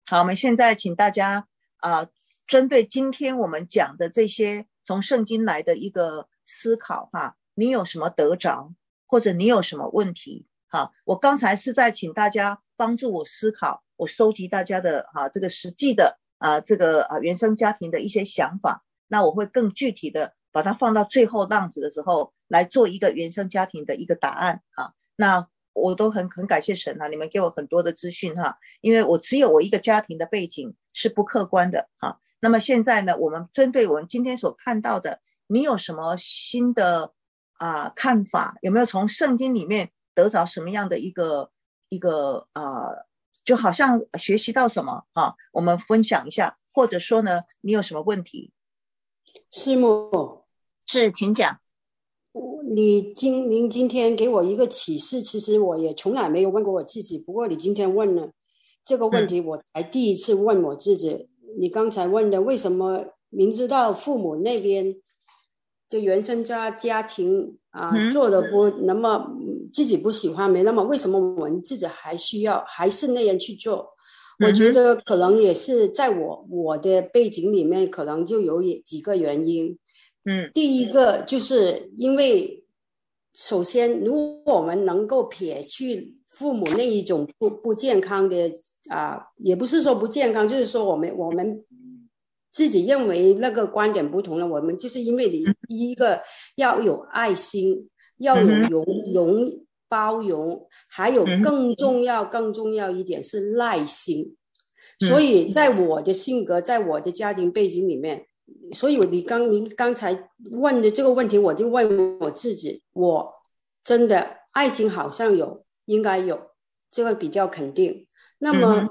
好，我们现在请大家针对今天我们讲的这些从圣经来的一个思考你有什么得着，或者你有什么问题我刚才是在请大家帮助我思考，我收集大家的这个实际的这个原生家庭的一些想法，那我会更具体的把它放到最后浪子的时候来做一个原生家庭的一个答案那我都很感谢神你们给我很多的资讯因为我只有我一个家庭的背景是不客观的那么现在呢，我们针对我们今天所看到的，你有什么新的看法？有没有从圣经里面得着什么样的一个就好像学习到什么我们分享一下，或者说呢，你有什么问题？ 师母， 是，请讲。 您今天给我一个启示，其实我也从来没有问过我自己，不过你今天问了这个问题，我才第一次问我自己。你刚才问的为什么明知道父母那边就原生家庭做的不那么自己不喜欢没那么，为什么我们自己还是那样去做？我觉得可能也是在我的背景里面，可能就有几个原因。第一个就是因为首先如果我们能够撇去父母那一种不健康的也不是说不健康，就是说我们自己认为那个观点不同了，我们就是因为你第一个要有爱心，要有包容，还有更重要一点是耐心。所以在我的性格，在我的家庭背景里面，所以您刚才问的这个问题，我就问我自己，我真的爱心好像应该有，这个比较肯定。那么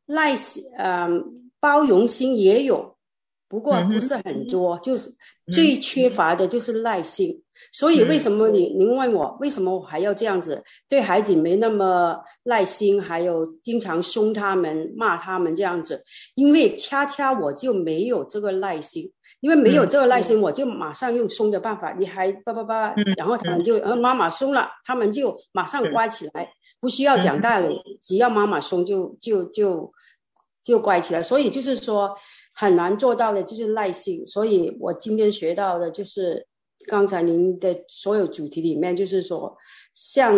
包容心也有，不过不是很多，就是最缺乏的就是耐心。所以为什么您问我为什么我还要这样子对孩子没那么耐心，还有经常凶他们骂他们这样子？因为恰恰我就没有这个耐心，因为没有这个耐心，我就马上用凶的办法，你还然后他们就妈妈凶了，他们就马上乖起来，不需要讲道理，只要妈妈凶就乖起来。所以就是说很难做到的就是耐心。所以我今天学到的就是刚才您的所有主题里面，就是说像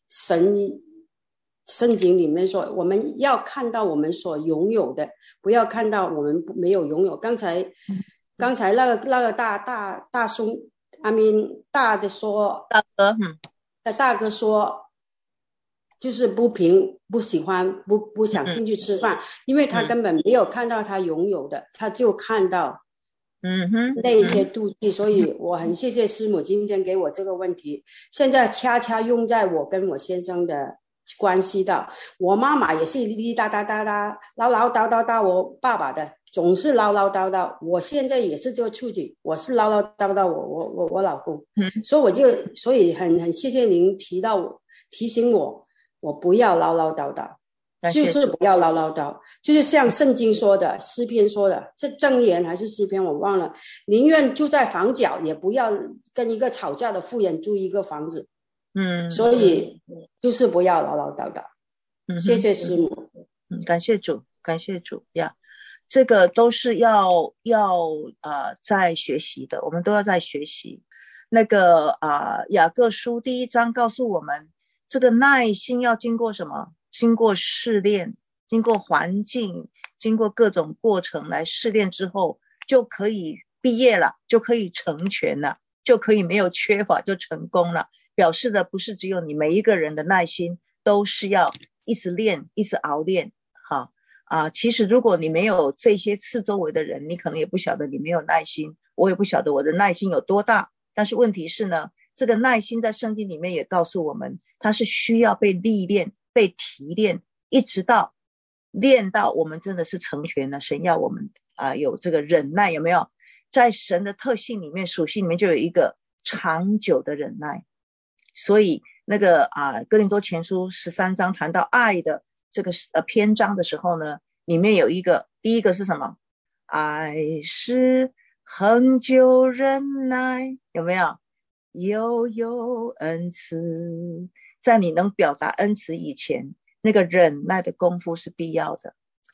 圣经里面说，我们要看到我们所拥有的，不要看到我们没有拥有。刚才那个大兄大的说，大哥说就是不喜欢不想进去吃饭，因为他根本没有看到他拥有的，他就看到那一些妒忌。所以我很谢谢师母今天给我这个问题，现在恰恰用在我跟我先生的关系到。我妈妈也是哩哒哒哒哒唠唠叨叨，我爸爸的总是唠唠叨叨，我现在也是这个处境，我是唠唠叨叨我老公。所以很谢谢您提醒我不要唠唠叨叨，就是不要唠唠叨，就是像圣经说的，诗篇说的，这箴言还是诗篇我忘了，宁愿住在房角也不要跟一个吵架的妇人住一个房子。所以就是不要唠唠叨叨。谢谢师母。 感谢主呀，这个都是要在学习的，我们都要在学习。那个雅各书第1章告诉我们，这个耐心要经过什么？经过试炼，经过环境，经过各种过程来试炼之后，就可以毕业了，就可以成全了，就可以没有缺乏，就成功了。表示的不是只有你每一个人的耐心，都是要一直练，一直熬练。其实如果你没有这些四周围的人，你可能也不晓得你没有耐心，我也不晓得我的耐心有多大。但是问题是呢，这个耐心在圣经里面也告诉我们，它是需要被历练，被提炼，一直到练到我们真的是成全了。神要我们有这个忍耐，有没有？在神的特性里面，属性里面就有一个长久的忍耐。所以那个哥林多前书13章谈到爱的这个篇章的时候呢，里面有第一个是什么？爱是恒久忍耐，有没有？又有恩慈。在你能表达恩慈以前，那个忍耐的功夫是必要的。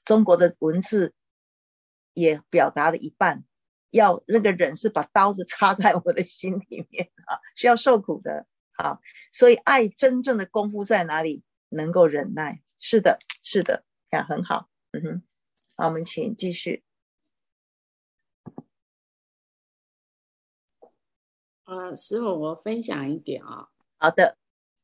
中国的文字也表达了一半，要那个人是把刀子插在我的心里面啊，是要受苦的啊。所以爱真正的功夫在哪里？能够忍耐。是的，是的，很好。好，我们请继续。 师母，我分享一点啊。 好的。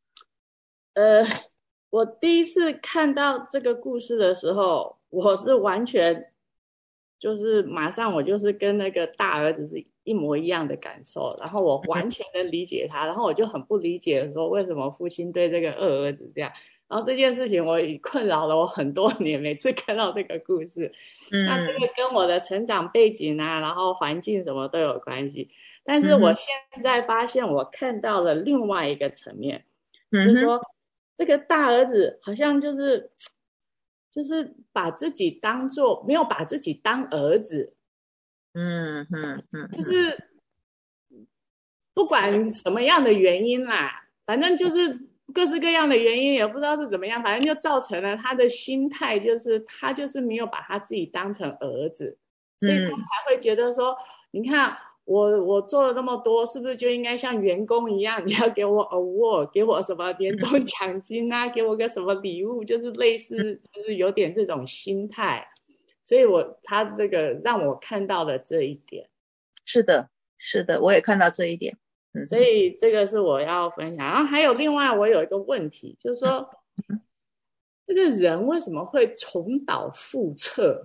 我第一次看到这个故事的时候，我是完全就是马上我就是跟那个大儿子是一模一样的感受，然后我完全能理解他，然后我就很不理解说为什么父亲对这个二儿子这样，然后这件事情我困扰了我很多年，每次看到这个故事，那这个跟我的成长背景啊，然后环境什么都有关系，但是我现在发现我看到了另外一个层面，就是说这个大儿子好像就是把自己当作没有把自己当儿子，就是不管什么样的原因啦，反正就是各式各样的原因，也不知道是怎么样，反正就造成了他的心态就是他就是没有把他自己当成儿子，所以他才会觉得说，你看我做了那么多，是不是就应该像员工一样，你要给我 award， 给我什么年终奖金啊，给我个什么礼物，就是类似就是有点这种心态，所以他这个让我看到了这一点。 是的，是的，我也看到这一点。 所以这个是我要分享。然后还有另外我有一个问题，就是说这个人为什么会重蹈覆辙？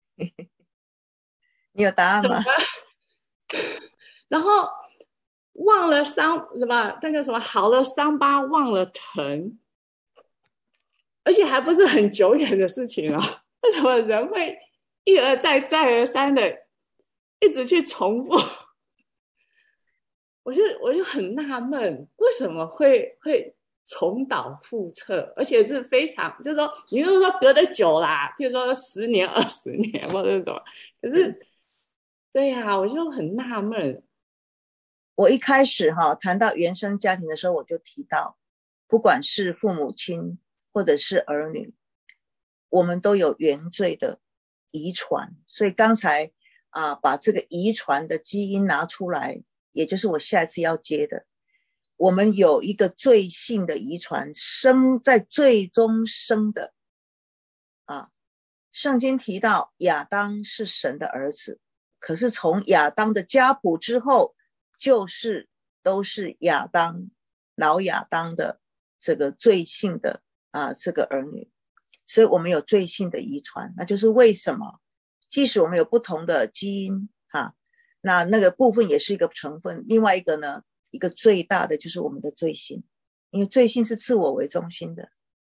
你有答案吗？ 然后忘了伤什么那个什么好了伤疤忘了疼，而且还不是很久远的事情哦。为什么人会一而再再而三的一直去重复？我就很纳闷，为什么会重蹈覆辙，而且是非常就是说，你就是说隔得久啦，譬如说10年20年或者什么，可是对呀，我就很纳闷。 我一开始谈到原生家庭的时候，我就提到，不管是父母亲或者是儿女，我们都有原罪的遗传。所以刚才把这个遗传的基因拿出来，也就是我下一次要接的。我们有一个罪性的遗传，生在最终生的圣经提到亚当是神的儿子，可是从亚当的家谱之后，都是老亚当的这个罪性的这个儿女，所以我们有罪性的遗传。那就是为什么即使我们有不同的基因那个部分也是一个成分。另外一个呢，一个最大的就是我们的罪性，因为罪性是自我为中心的，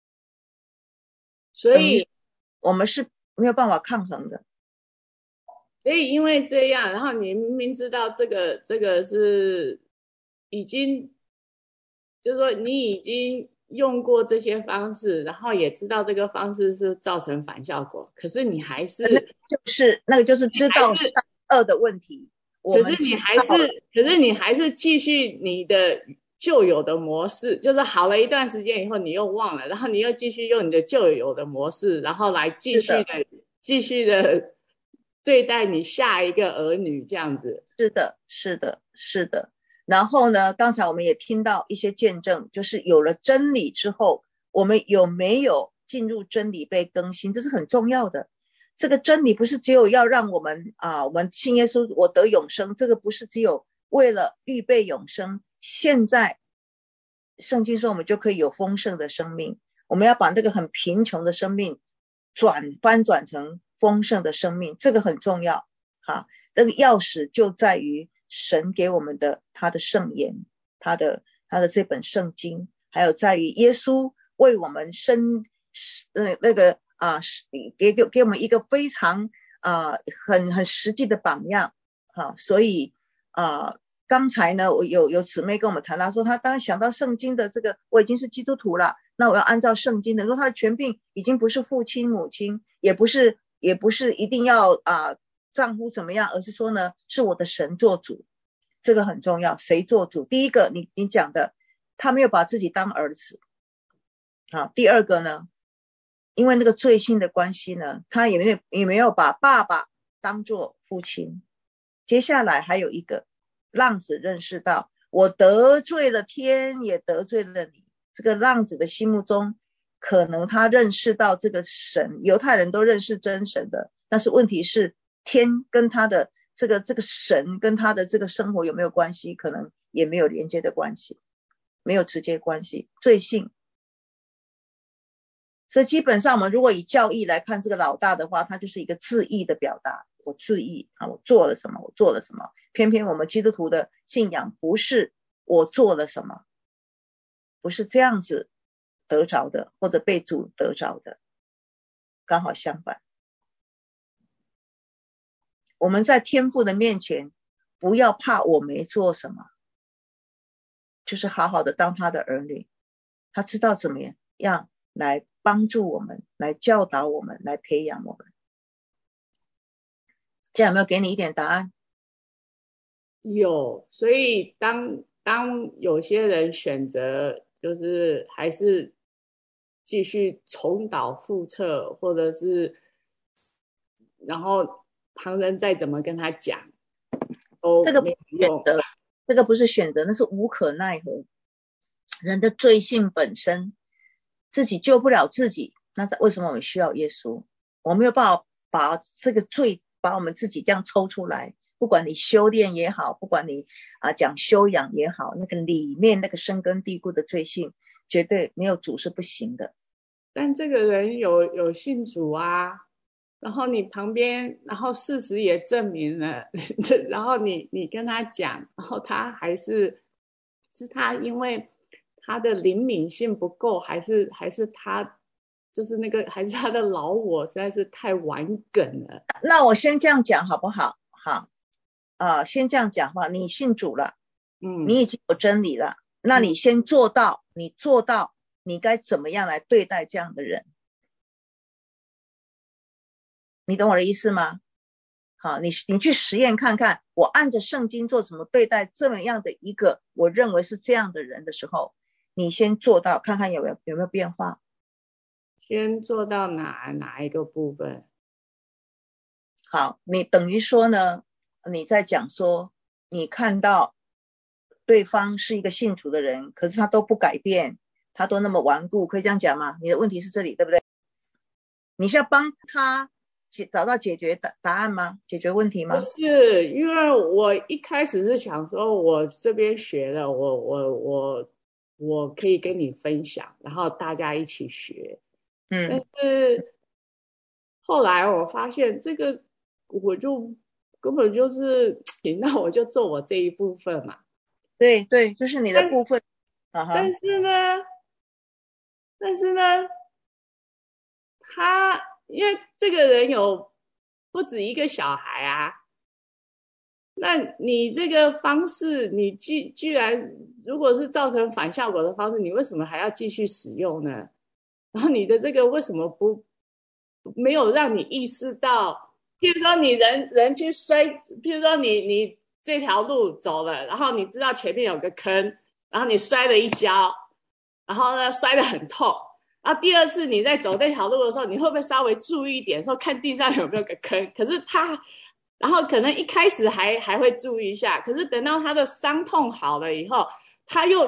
所以我们是没有办法抗衡的。 所以因为这样，然后你明明知道这个是已经就是说你已经用过这些方式，然后也知道这个方式是造成反效果，可是你还是那个就是知道善恶的问题。 可是你还是继续你的旧有的模式，就是好了一段时间以后你又忘了，然后你又继续用你的旧有的模式，然后来继续的对待你下一个儿女这样子。 是的。然后呢，刚才我们也听到一些见证，就是有了真理之后，我们有没有进入真理被更新，这是很重要的。这个真理不是只有要让我们我们信耶稣我得永生，这个不是只有为了预备永生。现在圣经说我们就可以有丰盛的生命，我们要把那个很贫穷的生命翻转成丰盛的生命，这个很重要那个钥匙就在于神给我们的他的圣言，他的这本圣经，还有在于耶稣为我们给我们一个非常很实际的榜样所以刚才呢我有姊妹跟我们谈到说，她当想到圣经的这个，我已经是基督徒了，那我要按照圣经的，说她的权柄已经不是父亲母亲，也不是一定要丈夫怎么样，而是说呢是我的神做主。这个很重要，谁做主？第一个你讲的，他没有把自己当儿子第二个呢， 因为那个罪性的关系呢，他也没有把爸爸当作父亲。接下来还有一个，浪子认识到我得罪了天，也得罪了你。这个浪子的心目中，可能他认识到这个神，犹太人都认识真神的，但是问题是天跟他的这个神跟他的这个生活有没有关系？可能也没有连接的关系，没有直接关系。罪性。所以基本上我们如果以教义来看这个老大的话，他就是一个自义的表达，我自义啊，我做了什么，我做了什么。偏偏我们基督徒的信仰不是我做了什么，不是这样子得着的，或者被主得着的，刚好相反。我们在天父的面前，不要怕我没做什么，就是好好的当他的儿女，他知道怎么样来帮助我们，来教导我们，来培养我们。这样有没有给你一点答案？ 有。所以当有些人选择就是还是继续重蹈覆辙，或者是然后旁人再怎么跟他讲都没有用， 这个不是选择，那是无可奈何。人的罪性本身自己救不了自己，那为什么我们需要耶稣？我没有办法把这个罪把我们自己这样抽出来，不管你修炼也好，不管你讲修养也好，那个里面那个深根蒂固的罪性，绝对没有主是不行的。 但这个人有信主啊，然后你旁边，然后事实也证明了，然后你跟他讲，然后他还是他因为他的灵敏性不够，还是他就是那个，还是他的老我实在是太顽梗了。 那我先这样讲好不好？好先这样讲话，你信主了，你已经有真理了，那你先做到，你做到你该怎么样来对待这样的人，你懂我的意思吗？好，你去实验看看，我按着圣经做怎么对待这么样的一个我认为是这样的人的时候，你先做到看看有没有变化。 先做到哪一个部分？ 好，你等于说呢，你在讲说你看到对方是一个信主的人，可是他都不改变，他都那么顽固，可以这样讲吗？你的问题是这里对不对？你是要帮他找到解决答案吗？解决问题吗？ 不是，因为我一开始是想说我这边学了，我可以跟你分享，然后大家一起学。但是后来我发现这个我就根本就是那我就做我这一部分嘛。 对对，就是你的部分。 但是呢他因为这个人有不止一个小孩啊，那你这个方式你居然如果是造成反效果的方式，你为什么还要继续使用呢？然后你的这个为什么没有让你意识到，譬如说你人去摔，譬如说你这条路走了，然后你知道前面有个坑，然后你摔了一跤，然后呢摔得很痛，然后第二次你在走这条路的时候，你会不会稍微注意一点，说看地上有没有个坑？可是然后可能一开始还会注意一下，可是等到他的伤痛好了以后，他又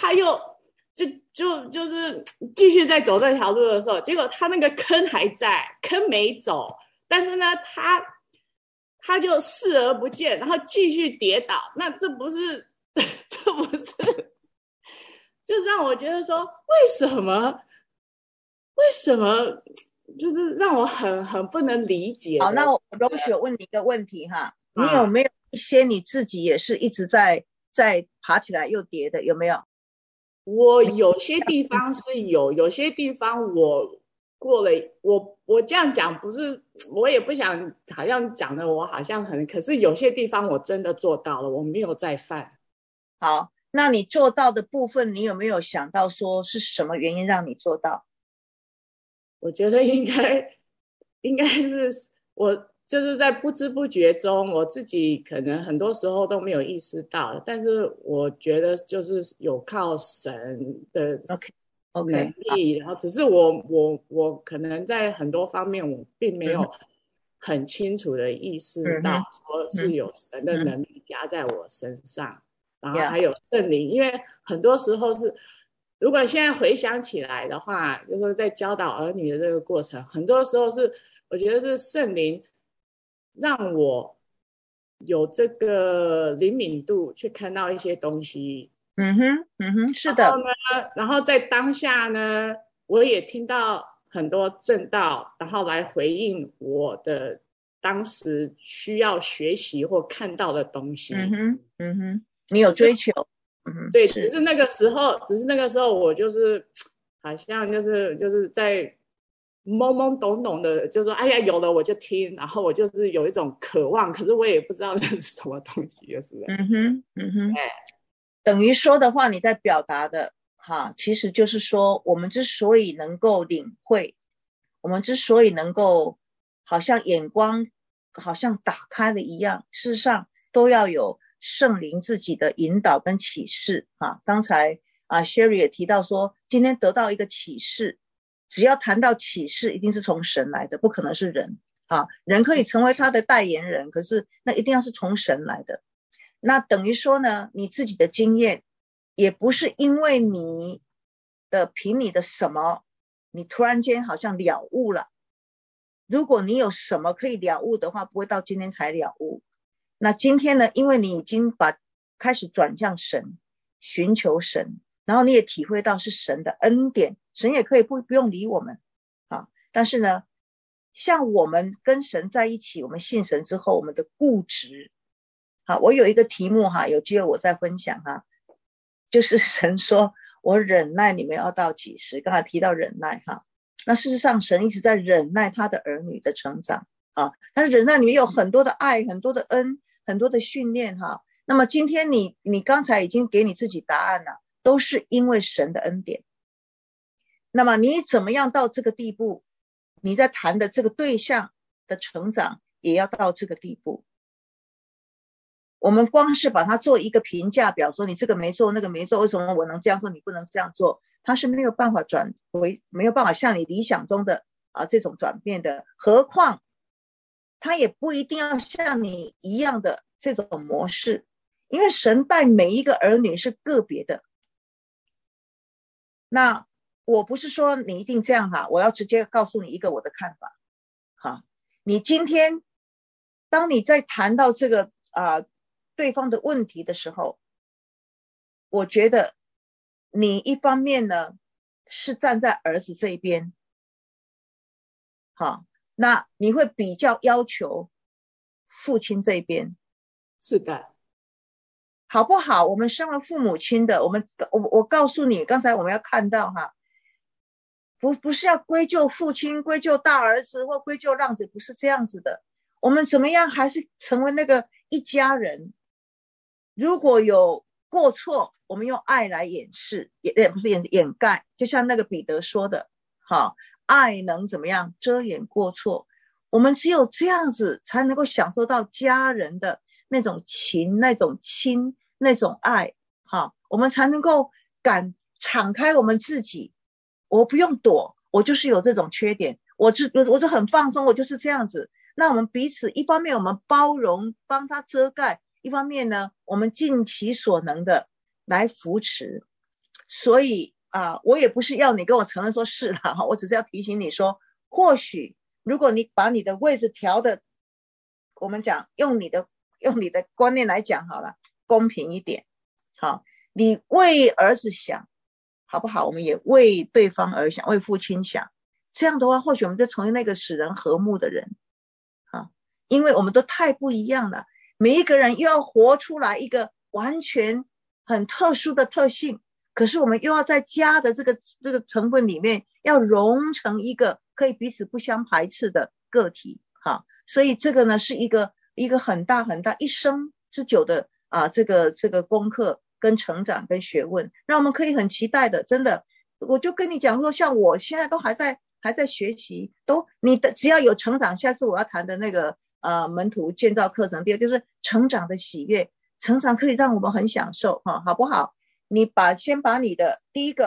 就是继续在走这条路的时候，结果他那个坑还在，坑没走，但是呢他就视而不见，然后继续跌倒。那这不是就让我觉得说为什么就是让我很不能理解。 好，那我容许我问你一个问题哈，你有没有一些你自己也是一直在爬起来又跌的，有没有？ 我有些地方是有些地方我过了，我这样讲不是，我也不想好像讲的我好像可是有些地方我真的做到了，我没有再犯。 好，那你做到的部分，你有没有想到说是什么原因让你做到？ 我觉得应该是我就是在不知不觉中，我自己可能很多时候都没有意识到，但是我觉得就是有靠神的 OK， 力，然后只是我可能在很多方面我并没有很清楚的意识到说是有神的能力加在我身上，然后还有圣灵，因为很多时候是，如果现在回想起来的话，就是在教导儿女的这个过程，很多时候是我觉得是圣灵让我有这个灵敏度去看到一些东西。 是的。 然后在当下呢，我也听到很多正道，然后来回应我的当时需要学习或看到的东西。 你有追求。 对，只是那个时候我就是好像就是在懵懵懂懂的，就说哎呀有了我就听，然后我就是有一种渴望，可是我也不知道那是什么东西，就是等于说的话，你在表达的其实就是说，我们之所以能够领会，我们之所以能够好像眼光好像打开了一样，事实上都要有圣灵自己的引导跟启示刚才Sherry 也提到说，今天得到一个启示，只要谈到启示，一定是从神来的，不可能是人人可以成为他的代言人，可是那一定要是从神来的。那等于说呢，你自己的经验也不是因为你的凭你的什么，你突然间好像了悟了。如果你有什么可以了悟的话，不会到今天才了悟。那今天呢，因为你已经开始转向神，寻求神，然后你也体会到是神的恩典，神也可以不用理我们但是呢，像我们跟神在一起，我们信神之后，我们的固执我有一个题目有机会我再分享就是神说我忍耐你们要到几时，刚才提到忍耐那事实上神一直在忍耐他的儿女的成长但是忍耐里面有很多的爱，很多的恩，很多的训练那么今天你刚才已经给你自己答案了，都是因为神的恩典。那么你怎么样到这个地步，你在谈的这个对象的成长也要到这个地步。我们光是把它做一个评价表，说你这个没做那个没做，为什么我能这样做你不能这样做，它是没有办法没有办法像你理想中的这种转变的。何况它也不一定要像你一样的这种模式，因为神带每一个儿女是个别的。那我不是说你一定这样我要直接告诉你一个我的看法你今天当你在谈到这个对方的问题的时候，我觉得你一方面呢是站在儿子这一边那你会比较要求父亲这一边。 是的， 好不好？我们身为父母亲的，我告诉你，刚才我们要看到不是要归咎父亲，归咎大儿子或归咎浪子，不是这样子的。我们怎么样还是成为那个一家人。如果有过错，我们用爱来掩饰，也不是掩盖，就像那个彼得说的爱能怎么样遮掩过错。我们只有这样子才能够享受到家人的那种情，那种亲，那种爱我们才能够敢敞开我们自己。我不用躲，我就是有这种缺点，我就很放松，我就是这样子。那我们彼此一方面我们包容帮他遮盖，一方面呢我们尽其所能的来扶持。所以我也不是要你跟我承认说是啦我只是要提醒你说，或许如果你把你的位置调的，我们讲用你的观念来讲好了，公平一点你为儿子想好不好，我们也为对方而想，为父亲想。这样的话或许我们就成为那个使人和睦的人因为我们都太不一样了，每一个人又要活出来一个完全很特殊的特性，可是我们又要在家的这个成分里面要融成一个可以彼此不相排斥的个体所以这个呢是一个很大很大一生之久的这个功课跟成长跟学问，让我们可以很期待的。真的我就跟你讲说，像我现在都还在学习，你的只要有成长，下次我要谈的那个门徒建造课程，第二就是成长的喜悦，成长可以让我们很享受好不好？你先把你的第一个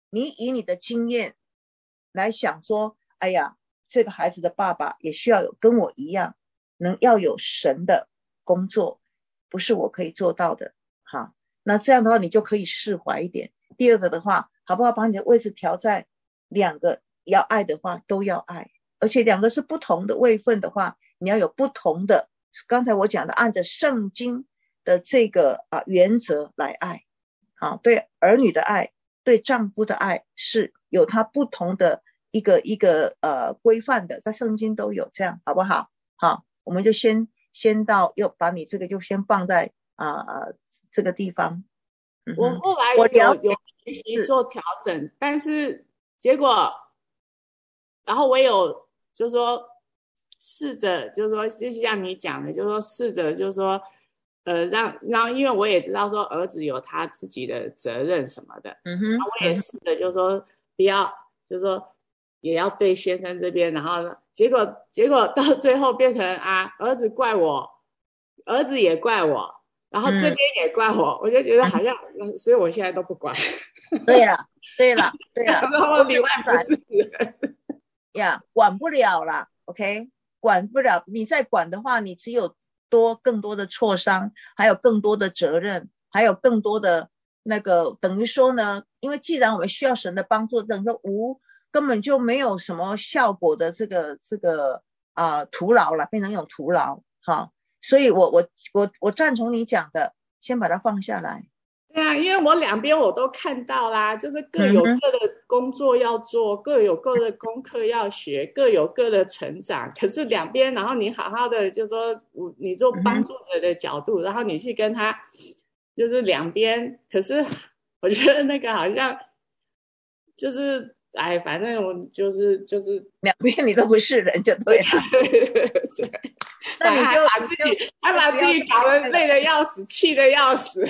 你以你的经验来想说，哎呀，这个孩子的爸爸也需要有跟我一样要有神的工作，不是我可以做到的。好，那这样的话你就可以释怀一点。第二个的话，好不好把你的位置调在两个要爱的话都要爱，而且两个是不同的位分的话，你要有不同的，刚才我讲的按着圣经的这个原则来爱。好，对儿女的爱，对丈夫的爱是有它不同的一个规范的，在圣经都有，这样好不好？好，我们就先到，又把你这个就先放在这个地方。 我后来有学习做调整，但是结果，然后我有就是说试着就是说就像你讲的，就是说试着就是说让因为我也知道说儿子有他自己的责任什么的，然后我也试着就是说不要就是说也要对先生这边，然后呢结果到最后变成儿子怪我，儿子也怪我，然后这边也怪我，我就觉得好像所以我现在都不管。 对了然后里外不是人呀，管不了啦 OK， 管不了，你再管的话，你只有更多的挫伤，还有更多的责任，还有更多的那个，等于说呢，因为既然我们需要神的帮助，等于说根本就没有什么效果的这个徒劳了，变成一种徒劳。好，所以我赞同你讲的，先把它放下来。 对啊，因为我两边我都看到啦，就是各有各的工作要做，各有各的功课要学，各有各的成长。可是两边，然后你好好的就说你做帮助者的角度，然后你去跟他就是两边，可是我觉得那个好像就是反正我就是两边你都不是人就对了。 对，那你就还把自己搞得累得要死，气得要死。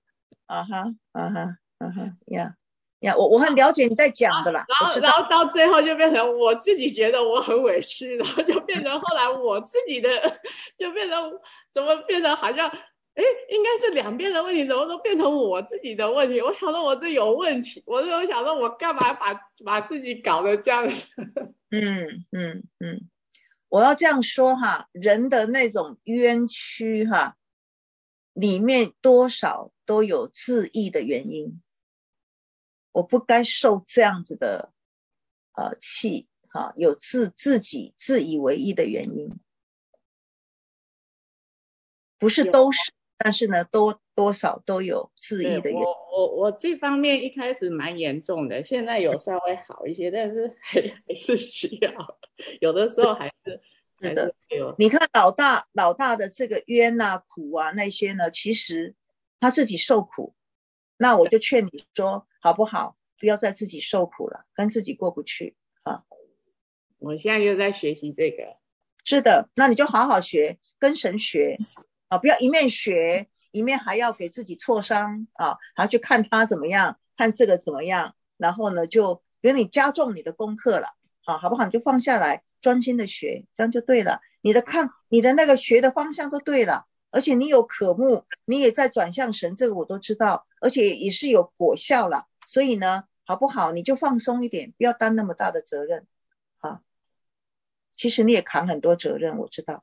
我很了解你在讲的啦。 然后到最后就变成我自己觉得我很委屈，然后就变成后来我自己的就变成怎么变成好像应该是两边的问题，怎么都变成我自己的问题？我想说我这有问题，我想说我干嘛把自己搞得这样子？ 我要这样说哈，人的那种冤屈哈，里面多少都有自义的原因。我不该受这样子的气哈，有自己自以为意的原因，不是都是，但是呢，多少都有自义的原因。 我这方面一开始蛮严重的，现在有稍微好一些，但是还是需要，有的时候还是。 是的，你看老大的这个冤啊苦啊那些呢，其实他自己受苦，那我就劝你说好不好，不要再自己受苦了，跟自己过不去啊。 我现在就在学习这个。 是的，那你就好好学，跟神学啊，不要一面学一面还要给自己挫伤啊，还要去看他怎么样，看这个怎么样，然后呢就给你加重你的功课了，好不好？你就放下来，专心的学，这样就对了。你的那个学的方向都对了，而且你有渴慕，你也在转向神，这个我都知道，而且也是有果效了。所以呢，好不好？你就放松一点，不要担那么大的责任啊。其实你也扛很多责任，我知道。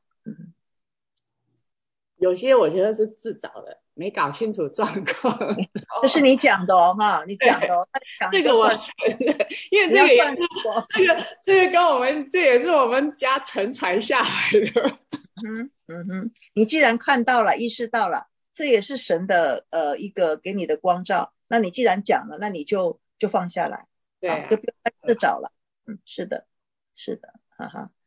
有些我觉得是自找的，没搞清楚状况。 这是你讲的哈，你讲的这个我承认，因为这个也是这个跟我们这也是我们家承传下来的。 你既然看到了，意识到了，这也是神的一个给你的光照。那你既然讲了，那你就放下来， 对， 就不要再自找了。是的，哈哈。